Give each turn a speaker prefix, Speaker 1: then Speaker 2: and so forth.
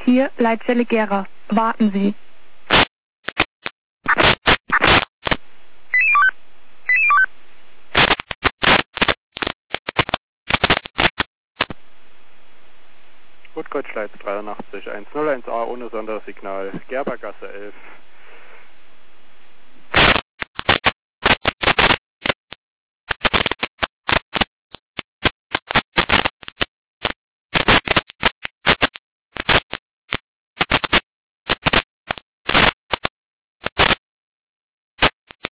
Speaker 1: Hier Leitstelle Gera. Warten Sie.
Speaker 2: Rotgreuzschleiz 83 101A ohne Sondersignal, Gerbergasse 11.